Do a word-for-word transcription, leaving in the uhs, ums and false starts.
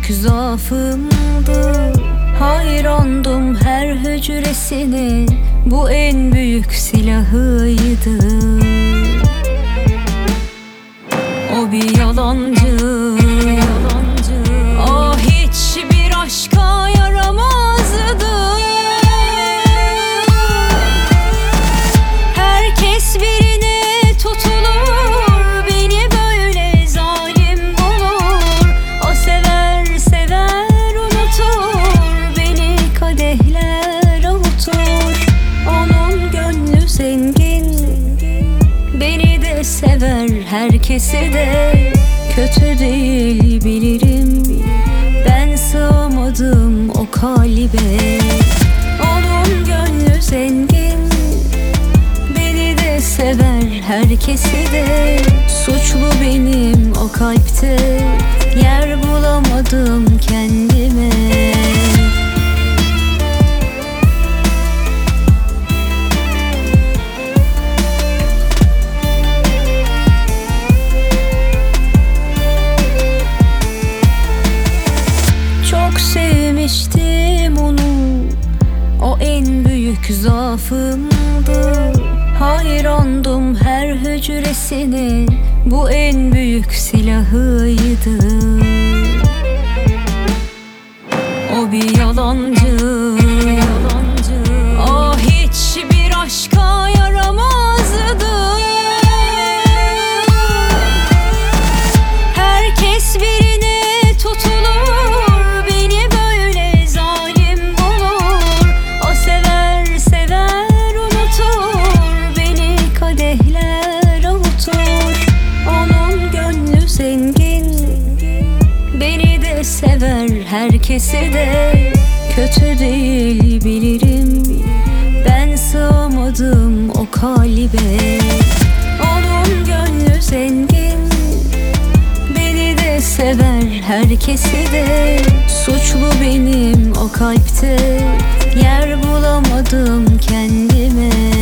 büyük zaafımdı. Hayrandım her hücresine, bu en büyük silahıydı. O bir yalancı, ah hiçbir aşka yaramazdı. Herkes birine tutulur, beni böyle zalim bulur. O sever sever unutur, beni kadehler avutur. Onun gönlü zengin, beni de sever, herkesi de. Kötü değil bilirim, ben sığamadım o kalbe. Onun gönlü zengin, beni de sever, herkesi de. Suçlu benim o kalpte, yer bulamadım kendime. Çok sevmiştim onu, o en büyük zaafımdı. Hayrandım her hücresine, bu en büyük silahıydı. O bir yalancı, ah hiçbir aşka yaramazdı. Herkes birine tutulur, beni böyle zalim bulur. O sever sever unutur, beni kadehler avutur. Onun gönlü zengin, beni de sever, herkesi de. Kötü değil bilirim, ben sığamadım o kalbe. Onun gönlü zengin, beni de sever, herkesi de. Suçlu benim o kalpte, yer bulamadım kendime.